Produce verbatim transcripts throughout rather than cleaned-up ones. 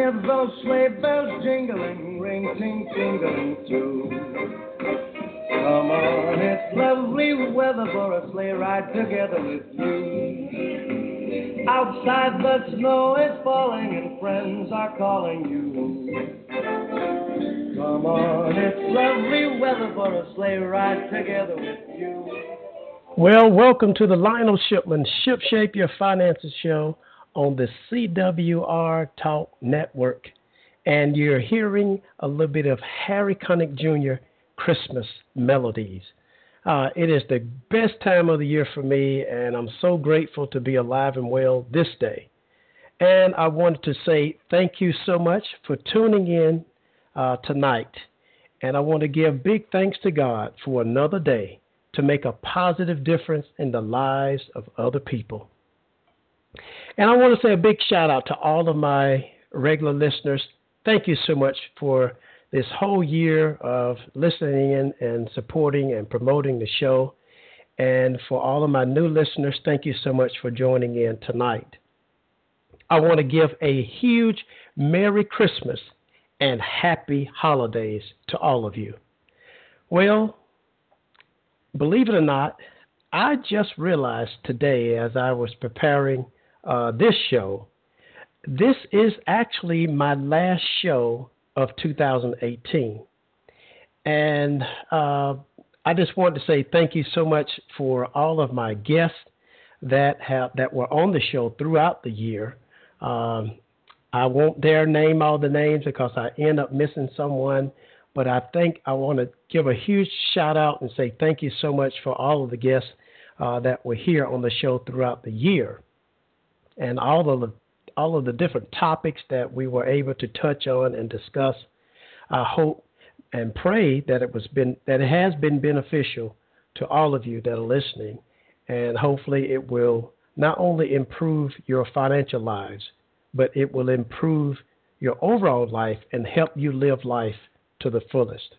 hear those sleigh bells jingling, ring, ting, tingling too. Come on, it's lovely weather for a sleigh ride together with you. Outside the snow is falling and friends are calling you. Come on, it's lovely weather for a sleigh ride together with you. Well, welcome to the Lionel Shipman Shipshape Your Finances show on the C W R Talk Network. And you're hearing a little bit of Harry Connick Junior Christmas melodies. Uh, it is the best time of the year for me, and I'm so grateful to be alive and well this day. And I wanted to say thank you so much for tuning in uh, tonight. And I want to give big thanks to God for another day to make a positive difference in the lives of other people. And I want to say a big shout out to all of my regular listeners. Thank you so much for this whole year of listening in and supporting and promoting the show. And for all of my new listeners, thank you so much for joining in tonight. I want to give a huge Merry Christmas and Happy Holidays to all of you. Well, believe it or not, I just realized today as I was preparing uh, this show, this is actually my last show of two thousand eighteen. And uh, I just wanted to say thank you so much for all of my guests that have that were on the show throughout the year. Um, I won't dare name all the names because I end up missing someone. But I think I want to give a huge shout out and say thank you so much for all of the guests uh, that were here on the show throughout the year, and all of the all of the different topics that we were able to touch on and discuss. I hope and pray that it was been that it has been beneficial to all of you that are listening, and hopefully it will not only improve your financial lives, but it will improve your overall life and help you live life to the fullest.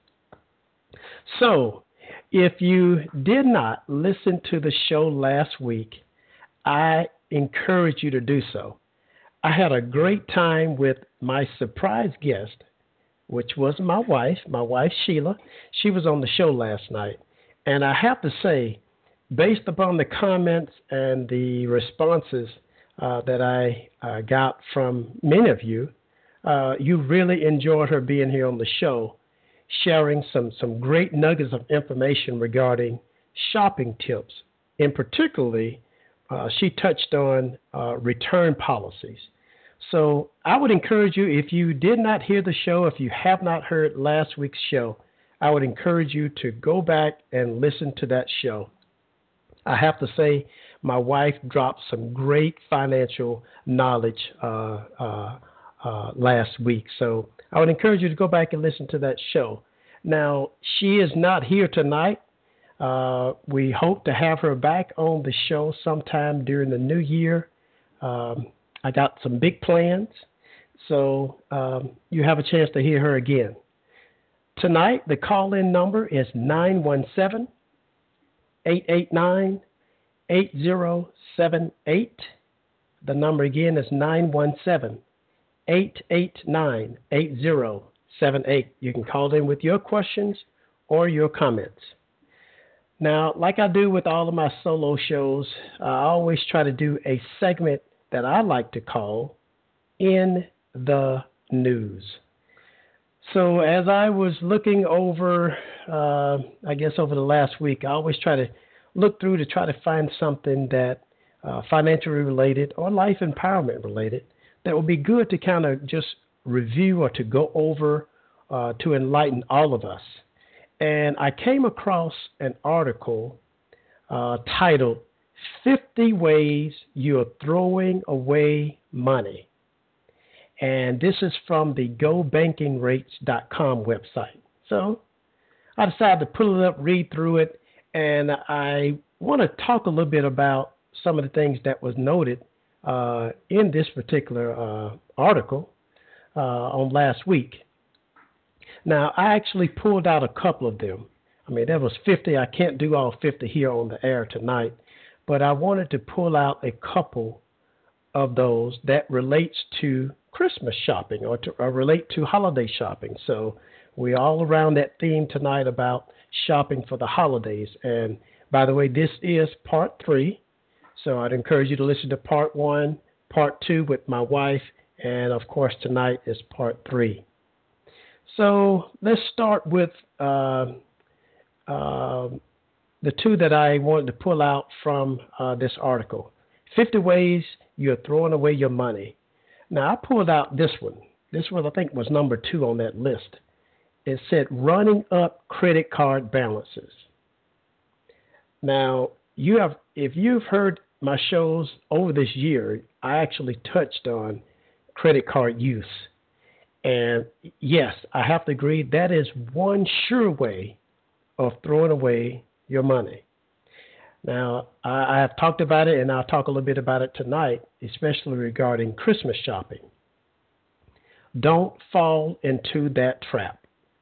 So, if you did not listen to the show last week, I encourage you to do so. I had a great time with my surprise guest, which was my wife, my wife Sheila. She was on the show last night. And I have to say, based upon the comments and the responses uh, that I uh, got from many of you, Uh, you really enjoyed her being here on the show, sharing some, some great nuggets of information regarding shopping tips. And particularly, uh, she touched on uh, return policies. So I would encourage you, if you did not hear the show, if you have not heard last week's show, I would encourage you to go back and listen to that show. I have to say, my wife dropped some great financial knowledge uh, uh Uh, last week. So I would encourage you to go back and listen to that show. Now, she is not here tonight. Uh, we hope to have her back on the show sometime during the new year. Um, I got some big plans, so um, you have a chance to hear her again. Tonight, the call-in number is nine one seven, eight eight nine, eight zero seven eight. The number again is nine one seven, eight eight nine, eight zero seven eight. You can call in with your questions or your comments. Now, like I do with all of my solo shows, I always try to do a segment that I like to call In the News. So as I was looking over, uh, I guess over the last week, I always try to look through to try to find something that uh, financially related or life empowerment related that would be good to kind of just review or to go over uh, to enlighten all of us. And I came across an article uh, titled fifty Ways You're Throwing Away Money. And this is from the go banking rates dot com website. So I decided to pull it up, read through it, and I want to talk a little bit about some of the things that was noted Uh, in this particular uh, article uh, on last week. Now, I actually pulled out a couple of them. I mean, there was fifty. I can't do all fifty here on the air tonight, but I wanted to pull out a couple of those that relates to Christmas shopping or to or relate to holiday shopping. So we're all around that theme tonight about shopping for the holidays. And by the way, this is part three. So I'd encourage you to listen to part one, part two with my wife, and of course tonight is part three. So let's start with uh, uh, the two that I wanted to pull out from uh, this article. fifty ways you're throwing away your money. Now, I pulled out this one. This one, I think, was number two on that list. It said running up credit card balances. Now, you have, if you've heard my shows over this year, I actually touched on credit card use. And yes, I have to agree, that is one sure way of throwing away your money. Now, I, I have talked about it, and I'll talk a little bit about it tonight, especially regarding Christmas shopping. Don't fall into that trap.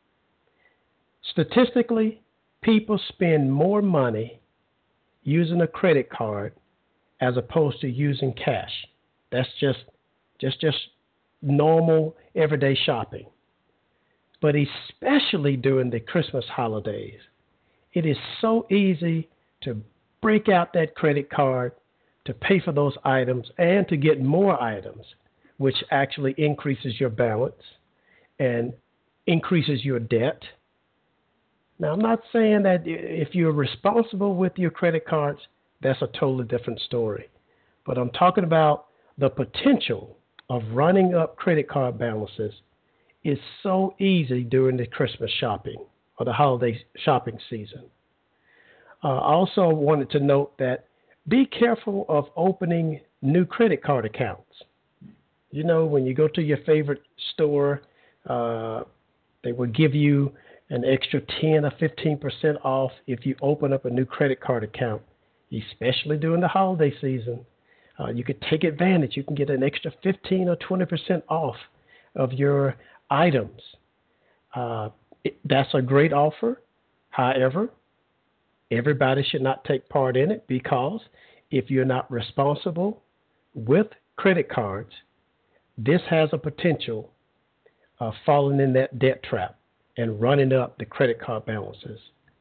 Statistically, people spend more money using a credit card as opposed to using cash. That's just just just normal everyday shopping. But especially during the Christmas holidays, it is so easy to break out that credit card to pay for those items and to get more items, which actually increases your balance and increases your debt. Now, I'm not saying that if you're responsible with your credit cards, that's a totally different story. But I'm talking about the potential of running up credit card balances is so easy during the Christmas shopping or the holiday shopping season. I uh, also wanted to note that be careful of opening new credit card accounts. You know, when you go to your favorite store, uh, they will give you an extra ten or fifteen percent off if you open up a new credit card account, especially during the holiday season. Uh, you could take advantage. You can get an extra fifteen or twenty percent off of your items. Uh, it, that's a great offer. However, everybody should not take part in it, because if you're not responsible with credit cards, this has a potential of falling in that debt trap and running up the credit card balances.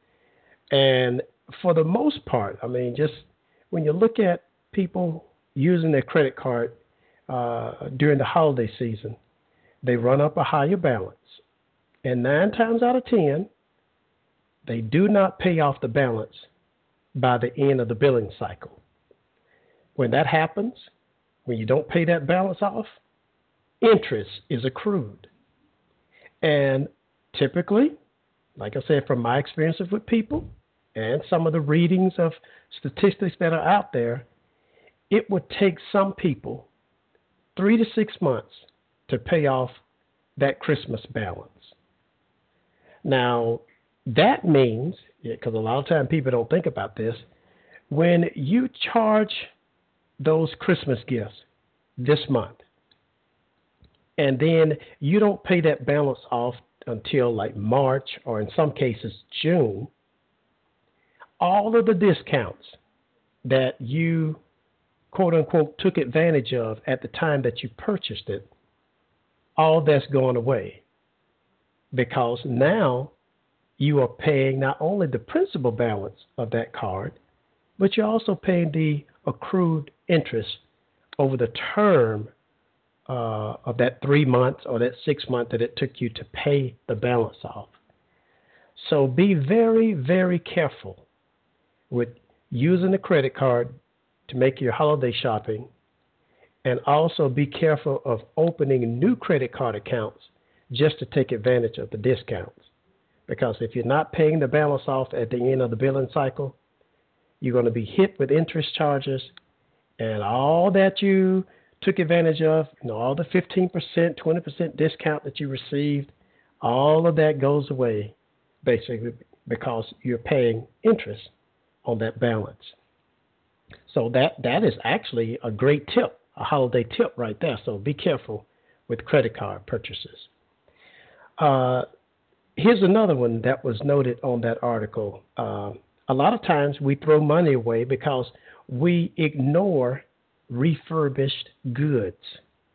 And for the most part, I mean, just when you look at people using their credit card uh, during the holiday season, they run up a higher balance. And nine times out of ten, they do not pay off the balance by the end of the billing cycle. When that happens, when you don't pay that balance off, interest is accrued. And typically, like I said, from my experiences with people and some of the readings of statistics that are out there, it would take some people three to six months to pay off that Christmas balance. Now, that means, because a lot of times people don't think about this, when you charge those Christmas gifts this month, and then you don't pay that balance off until like March, or in some cases June, all of the discounts that you, quote unquote, took advantage of at the time that you purchased it, all that's gone away. Because now you are paying not only the principal balance of that card, but you're also paying the accrued interest over the term uh, of that three months or that six months that it took you to pay the balance off. So be very, very careful with using a credit card to make your holiday shopping, and also be careful of opening new credit card accounts just to take advantage of the discounts. Because if you're not paying the balance off at the end of the billing cycle, you're going to be hit with interest charges, and all that you took advantage of, you know, all the fifteen percent, twenty percent discount that you received, all of that goes away basically because you're paying interest on that balance. So that, that is actually a great tip, a holiday tip right there. So be careful with credit card purchases. Uh, here's another one that was noted on that article. Uh, a lot of times we throw money away because we ignore refurbished goods.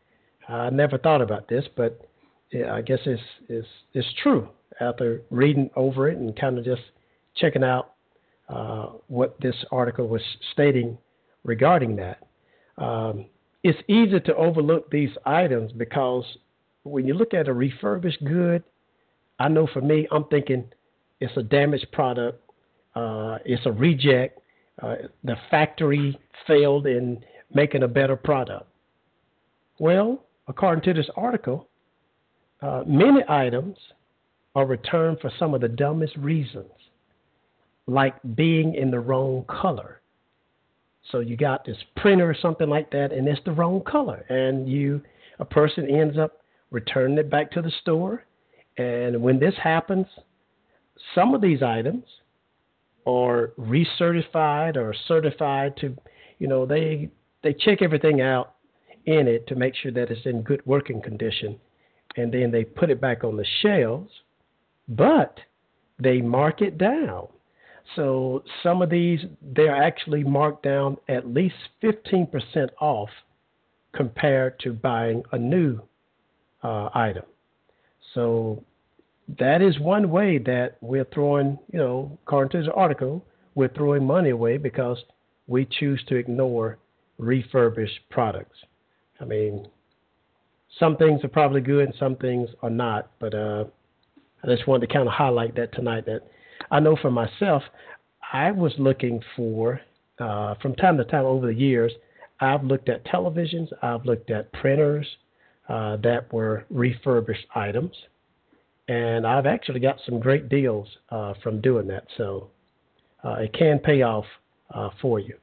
I never thought about this, but yeah, I guess it's, it's, it's true after reading over it and kind of just checking out uh, what this article was stating regarding that. Um, it's easy to overlook these items because when you look at a refurbished good, I know for me, I'm thinking it's a damaged product, uh, it's a reject, uh, the factory failed in making a better product. Well, according to this article, uh, many items are returned for some of the dumbest reasons, like being in the wrong color. So you got this printer or something like that, and it's the wrong color, and you, a person ends up returning it back to the store. And when this happens, some of these items are recertified or certified to, you know, they they check everything out in it to make sure that it's in good working condition, and then they put it back on the shelves, but they mark it down. So some of these, they're actually marked down at least fifteen percent off compared to buying a new uh, item. So that is one way that we're throwing, you know, according to the article, we're throwing money away because we choose to ignore refurbished products. I mean, some things are probably good and some things are not, but uh, I just wanted to kind of highlight that tonight. That I know for myself, I was looking for, uh, from time to time over the years, I've looked at televisions, I've looked at printers uh, that were refurbished items, and I've actually got some great deals uh, from doing that. So uh, it can pay off uh, for you.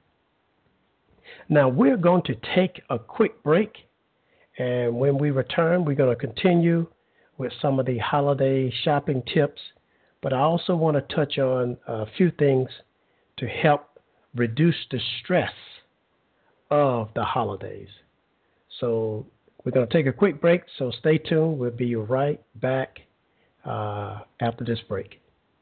Now, we're going to take a quick break, and when we return, we're going to continue with some of the holiday shopping tips, but I also want to touch on a few things to help reduce the stress of the holidays. So we're going to take a quick break, so stay tuned. We'll be right back uh, after this break.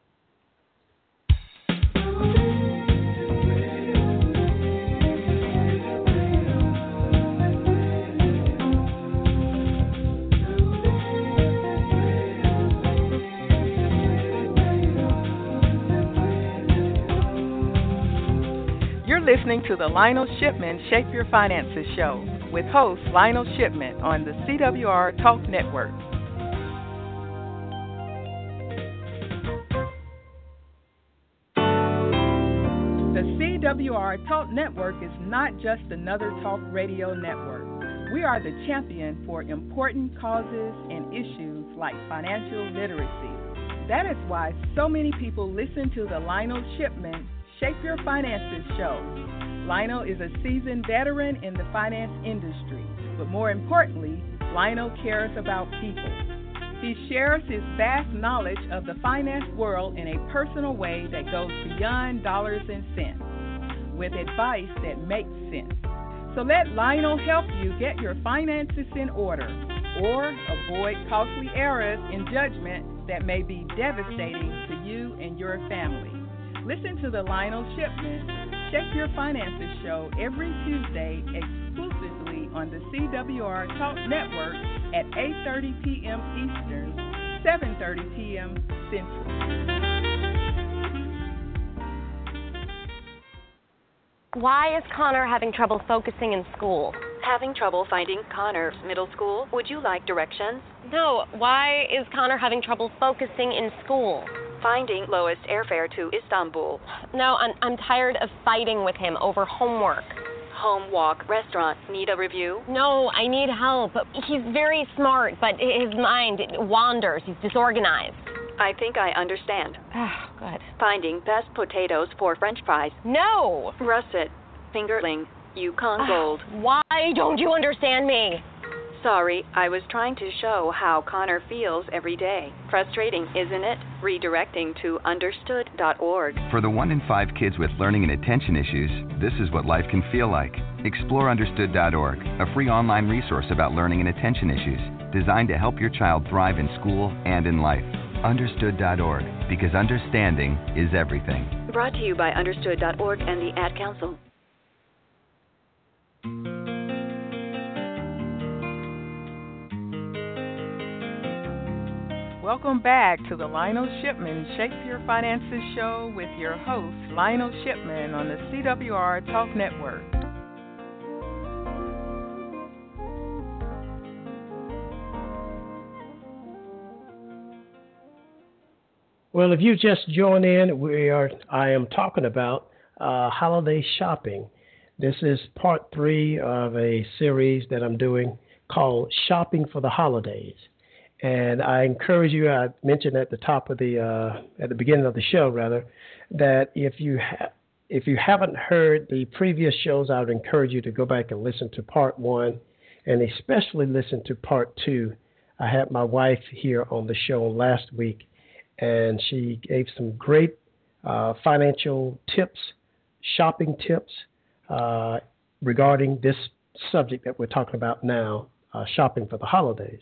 Listening to the Lionel Shipman Shape Your Finances show with host Lionel Shipman on the C W R Talk Network. The C W R Talk Network is not just another talk radio network. We are the champion for important causes and issues like financial literacy. That is why so many people listen to the Lionel Shipman Shape Your Finances show. Lionel is a seasoned veteran in the finance industry, but more importantly, Lionel cares about people. He shares his vast knowledge of the finance world in a personal way that goes beyond dollars and cents, with advice that makes sense. So let Lionel help you get your finances in order or avoid costly errors in judgment that may be devastating to you and your family. Listen to the Lionel Shipman Shape Your Finances show every Tuesday exclusively on the C W R Talk Network at eight thirty p.m. Eastern, seven thirty p.m. Central. Why is Connor having trouble focusing in school? Having trouble finding Connor's middle school? Would you like directions? No, why is Connor having trouble focusing in school? Finding lowest airfare to Istanbul. No, I'm, I'm tired of fighting with him over homework. Home, walk, restaurant. Need a review? No, I need help. He's very smart, but his mind wanders. He's disorganized. I think I understand. Oh, good. Finding best potatoes for French fries. No! Russet, fingerling, Yukon Gold. Why don't you understand me? Sorry, I was trying to show how Connor feels every day. Frustrating, isn't it? Redirecting to understood dot org. For the one in five kids with learning and attention issues, this is what life can feel like. Explore understood dot org, a free online resource about learning and attention issues, designed to help your child thrive in school and in life. understood dot org, because understanding is everything. Brought to you by understood dot org and the Ad Council. Welcome back to the Lionel Shipman Shape Your Finances show with your host, Lionel Shipman, on the C W R Talk Network. Well, if you just join in, we are. I am talking about uh, holiday shopping. This is part three of a series that I'm doing called Shopping for the Holidays. And I encourage you, I mentioned at the top of the, uh, at the beginning of the show, rather, that if you ha- if you haven't heard the previous shows, I would encourage you to go back and listen to part one, and especially listen to part two. I had my wife here on the show last week, and she gave some great uh, financial tips, shopping tips uh, regarding this subject that we're talking about now, uh, shopping for the holidays.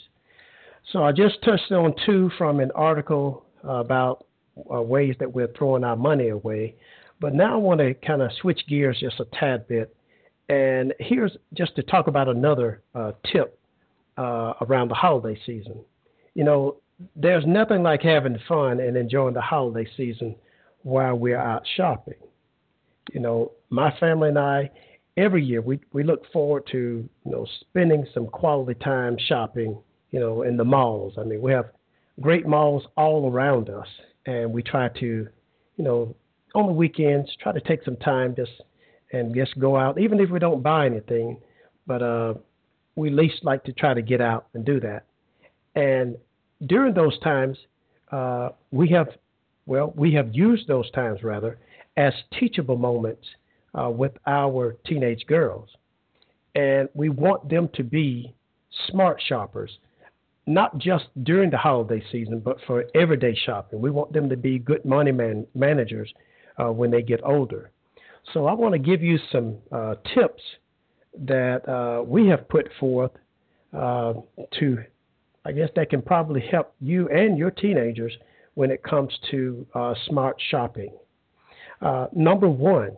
So I just touched on two from an article uh, about uh, ways that we're throwing our money away. But now I want to kind of switch gears just a tad bit. And here's just to talk about another uh, tip uh, around the holiday season. You know, there's nothing like having fun and enjoying the holiday season while we're out shopping. You know, my family and I, every year we, we look forward to, you know, spending some quality time shopping, you know, in the malls. I mean, we have great malls all around us, and we try to, you know, on the weekends, try to take some time just and just go out, even if we don't buy anything, but uh, we at least like to try to get out and do that. And during those times, uh, we have, well, we have used those times, rather, as teachable moments uh, with our teenage girls. And we want them to be smart shoppers, not just during the holiday season, but for everyday shopping. We want them to be good money man- managers uh, when they get older. So I want to give you some uh, tips that uh, we have put forth uh, to, I guess, that can probably help you and your teenagers when it comes to uh, smart shopping. Uh, number one,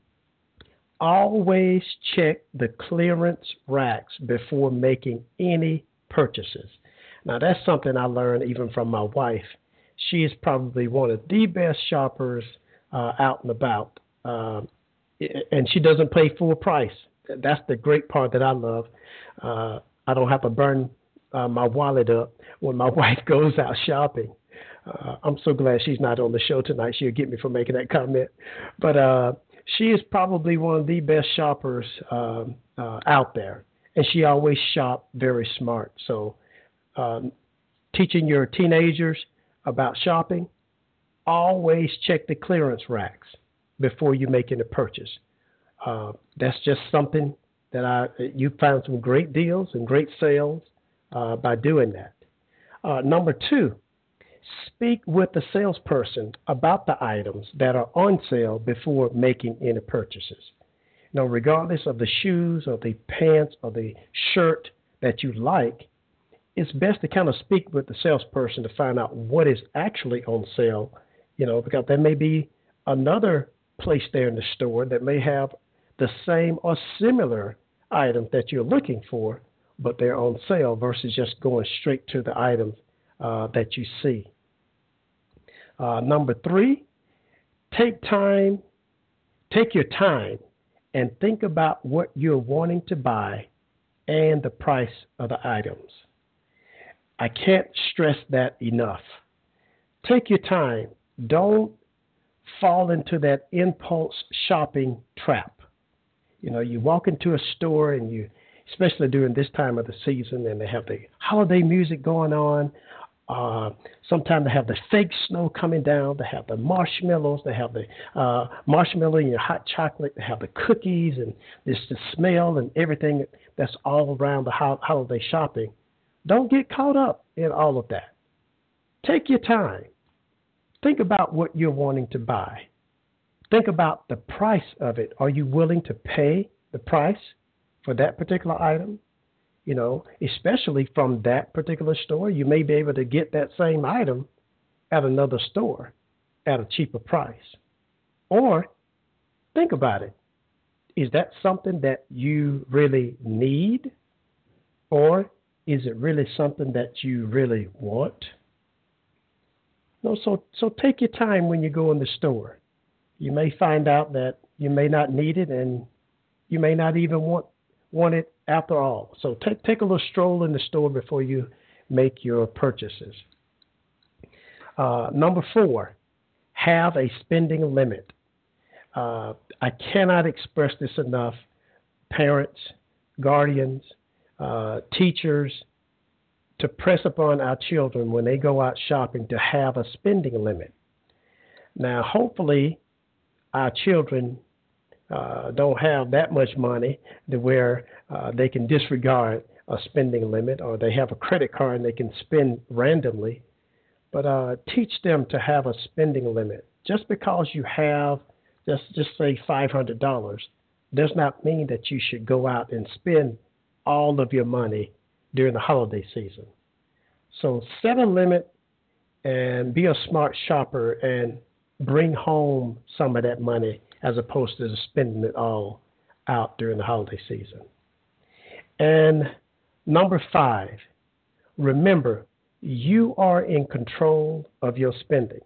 always check the clearance racks before making any purchases. Now, that's something I learned even from my wife. She is probably one of the best shoppers uh, out and about, uh, and she doesn't pay full price. That's the great part that I love. Uh, I don't have to burn uh, my wallet up when my wife goes out shopping. Uh, I'm so glad she's not on the show tonight. She'll get me for making that comment. But uh, she is probably one of the best shoppers uh, uh, out there, and she always shops very smart. So Um, teaching your teenagers about shopping, always check the clearance racks before you make any purchase. Uh, that's just something that I you found some great deals and great sales uh, by doing that. Uh, number two, speak with the salesperson about the items that are on sale before making any purchases. Now, regardless of the shoes or the pants or the shirt that you like, it's best to kind of speak with the salesperson to find out what is actually on sale, you know, because there may be another place there in the store that may have the same or similar items that you're looking for, but they're on sale versus just going straight to the items uh, that you see. Uh, number three, take time, take your time and think about what you're wanting to buy and the price of the items. I can't stress that enough. Take your time. Don't fall into that impulse shopping trap. You know, you walk into a store and you, especially during this time of the season, and they have the holiday music going on. Uh, sometimes they have the fake snow coming down. They have the marshmallows. They have the uh, marshmallow and your hot chocolate. They have the cookies and this the smell and everything that's all around the ho- holiday shopping. Don't get caught up in all of that. Take your time. Think about what you're wanting to buy. Think about the price of it. Are you willing to pay the price for that particular item? You know, especially from that particular store, you may be able to get that same item at another store at a cheaper price. Or think about it. Is that something that you really need? Or is it really something that you really want? No, so so take your time when you go in the store. You may find out that you may not need it, and you may not even want want it after all. So take take a little stroll in the store before you make your purchases. Uh, number four, have a spending limit. Uh, I cannot express this enough. Parents, guardians, uh, teachers, to press upon our children when they go out shopping to have a spending limit. Now, hopefully, our children uh, don't have that much money to where uh, they can disregard a spending limit, or they have a credit card and they can spend randomly. But uh, teach them to have a spending limit. Just because you have, just, just say five hundred dollars, does not mean that you should go out and spend all of your money during the holiday season. So set a limit and be a smart shopper and bring home some of that money as opposed to spending it all out during the holiday season. And number five, remember, you are in control of your spending.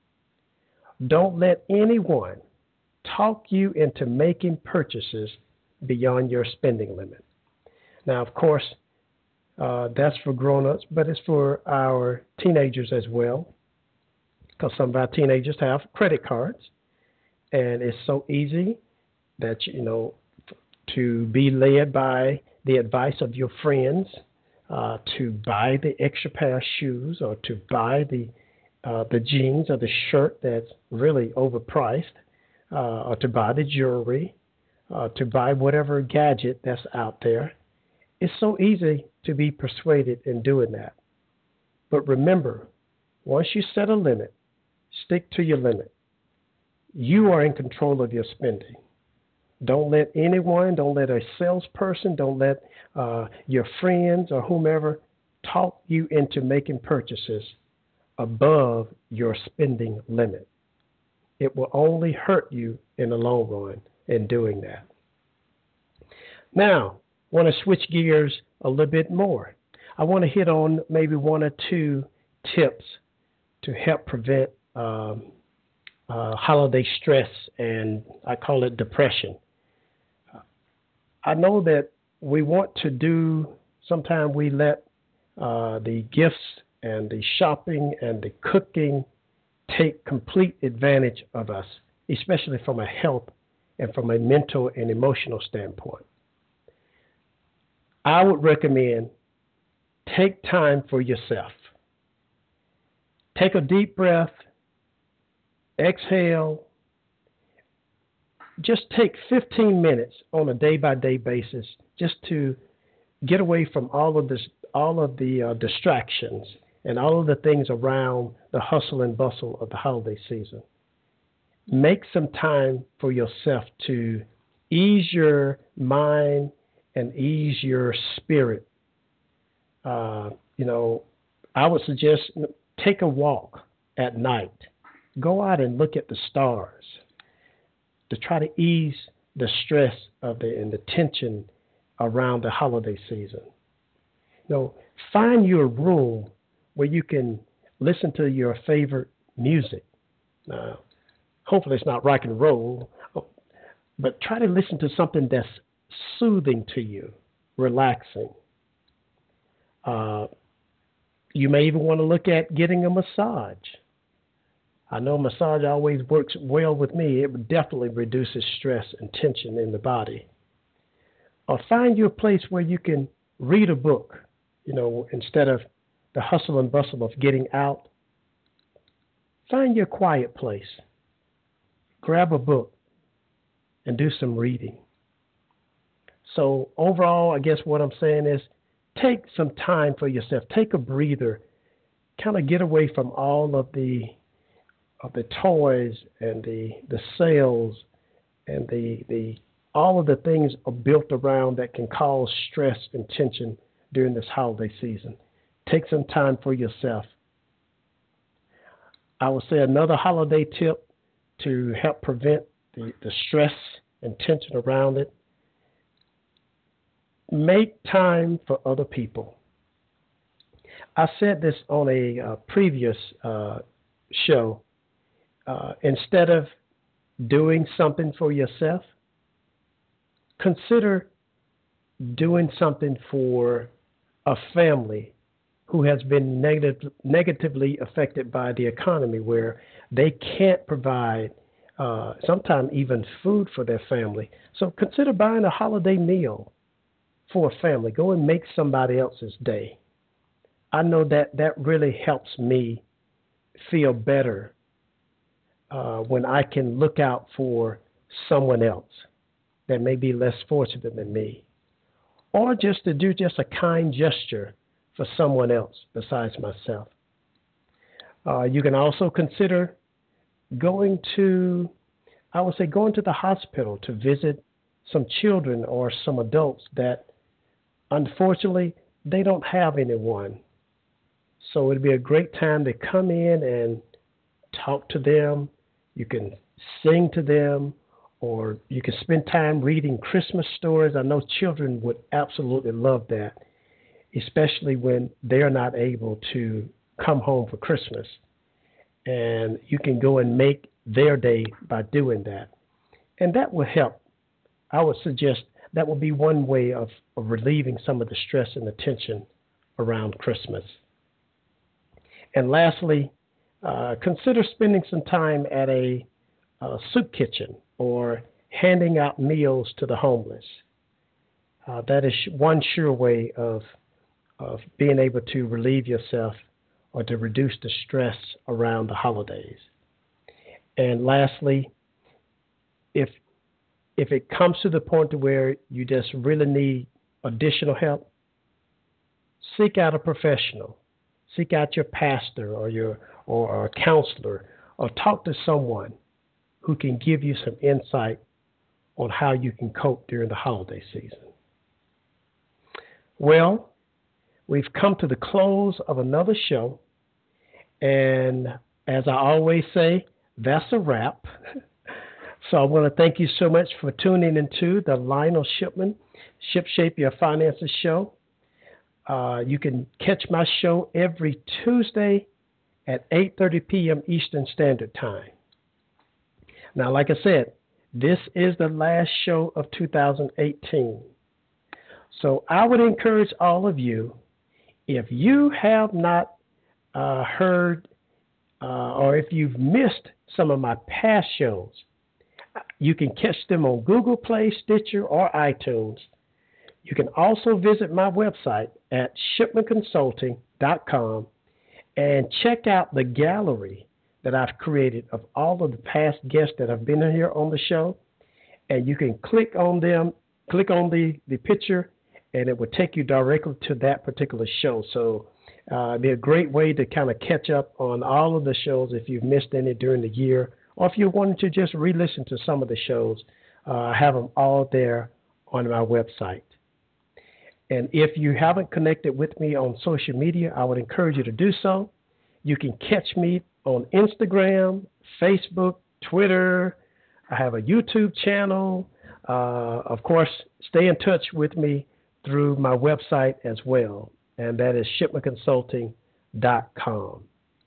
Don't let anyone talk you into making purchases beyond your spending limit. Now, of course, uh, that's for grown-ups, but it's for our teenagers as well, because some of our teenagers have credit cards, and it's so easy that, you know, to be led by the advice of your friends uh, to buy the extra pair of shoes, or to buy the uh, the jeans or the shirt that's really overpriced, uh, or to buy the jewelry, uh, to buy whatever gadget that's out there. It's so easy to be persuaded in doing that. But remember, once you set a limit, stick to your limit. You are in control of your spending. Don't let anyone, don't let a salesperson, don't let uh, your friends or whomever talk you into making purchases above your spending limit. It will only hurt you in the long run in doing that. Now, I want to switch gears a little bit more. I want to hit on maybe one or two tips to help prevent um, uh, holiday stress, and I call it depression. I know that we want to do, sometimes we let uh, the gifts and the shopping and the cooking take complete advantage of us, especially from a health and from a mental and emotional standpoint. I would recommend take time for yourself. Take a deep breath, exhale. Just take fifteen minutes on a day-by-day basis just to get away from all of this, all of the uh, distractions and all of the things around the hustle and bustle of the holiday season. Make some time for yourself to ease your mind and ease your spirit. Uh, you know, I would suggest take a walk at night. Go out and look at the stars to try to ease the stress of the and the tension around the holiday season. You know, find your room where you can listen to your favorite music. Now, hopefully it's not rock and roll, but try to listen to something that's soothing to you, relaxing. Uh, you may even want to look at getting a massage. I know massage always works well with me. It definitely reduces stress and tension in the body. Or find you a place where you can read a book, you know, instead of the hustle and bustle of getting out. Find your quiet place. Grab a book and do some reading. So overall, I guess what I'm saying is take some time for yourself. Take a breather. Kind of get away from all of the of the toys and the the sales and the the all of the things are built around that can cause stress and tension during this holiday season. Take some time for yourself. I would say another holiday tip to help prevent the, the stress and tension around it. Make time for other people. I said this on a uh, previous uh, show, uh, instead of doing something for yourself, consider doing something for a family who has been negative, negatively affected by the economy, where they can't provide uh, sometimes even food for their family. So consider buying a holiday meal for a family. Go and make somebody else's day. I know that that really helps me feel better uh, when I can look out for someone else that may be less fortunate than me, or just to do just a kind gesture for someone else besides myself. Uh, you can also consider going to, I would say, going to the hospital to visit some children or some adults that, unfortunately, they don't have anyone. So it'd be a great time to come in and talk to them. You can sing to them, or you can spend time reading Christmas stories. I know children would absolutely love that, especially when they're not able to come home for Christmas. And you can go and make their day by doing that. And that will help. I would suggest that will be one way of, of relieving some of the stress and the tension around Christmas. And lastly, uh, consider spending some time at a, a soup kitchen or handing out meals to the homeless. Uh, that is one sure way of of being able to relieve yourself or to reduce the stress around the holidays. And lastly, if if it comes to the point to where you just really need additional help, seek out a professional. Seek out your pastor or your or, or a counselor, or talk to someone who can give you some insight on how you can cope during the holiday season. Well, we've come to the close of another show, and as I always say, that's a wrap. So I want to thank you so much for tuning into the Lionel Shipman ShipShape Your Finances show. Uh, you can catch my show every Tuesday at eight thirty p.m. Eastern Standard Time. Now, like I said, this is the last show of two thousand eighteen. So I would encourage all of you, if you have not uh, heard uh, or if you've missed some of my past shows, you can catch them on Google Play, Stitcher, or iTunes. You can also visit my website at shipman consulting dot com and check out the gallery that I've created of all of the past guests that have been here on the show. And you can click on them, click on the, the picture, and it will take you directly to that particular show. So uh, it'd be a great way to kind of catch up on all of the shows if you've missed any during the year, or if you wanted to just re-listen to some of the shows. uh, I have them all there on my website. And if you haven't connected with me on social media, I would encourage you to do so. You can catch me on Instagram, Facebook, Twitter. I have a YouTube channel. Uh, of course, stay in touch with me through my website as well, and that is shipman consulting dot com.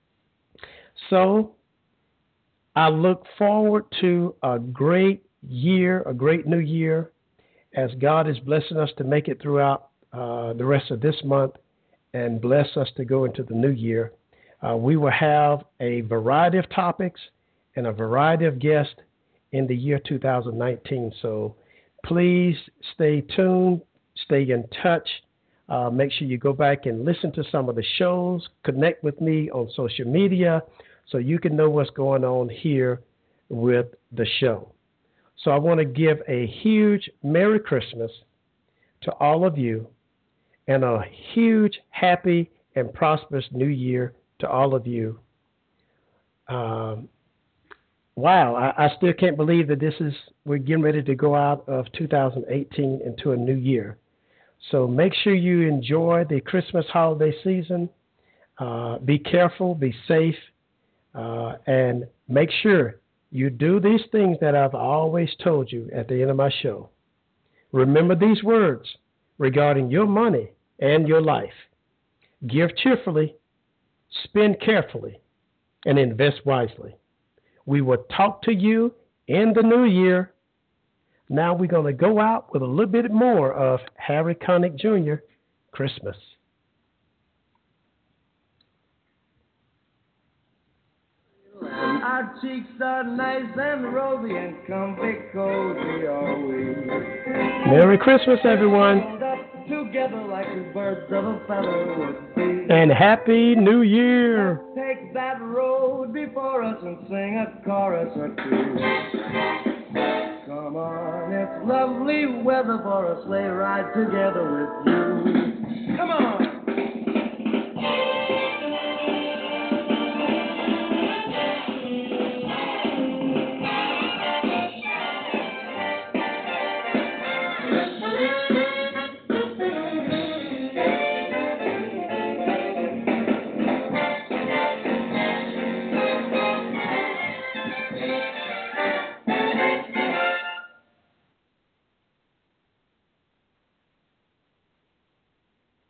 So I look forward to a great year, a great new year, as God is blessing us to make it throughout uh, the rest of this month and bless us to go into the new year. Uh, we will have a variety of topics and a variety of guests in the year two thousand nineteen. So please stay tuned, stay in touch. Uh, make sure you go back and listen to some of the shows. Connect with me on social media so you can know what's going on here with the show. So I want to give a huge Merry Christmas to all of you, and a huge, happy, and prosperous New Year to all of you. Um, wow, I, I still can't believe that this is, we're getting ready to go out of two thousand eighteen into a new year. So make sure you enjoy the Christmas holiday season. Uh, be careful, be safe, uh, and make sure you do these things that I've always told you at the end of my show. Remember these words regarding your money and your life. Give cheerfully, spend carefully, and invest wisely. We will talk to you in the new year. Now we're going to go out with a little bit more of Harry Connick Junior, Christmas. Our cheeks are nice and rosy and comfy cozy are we. Merry Christmas, everyone. Held up together like two birds of a feather would be. And Happy New Year. Let's take that road before us and sing a chorus or two. Come on, it's lovely weather for a sleigh ride together with you. Come on.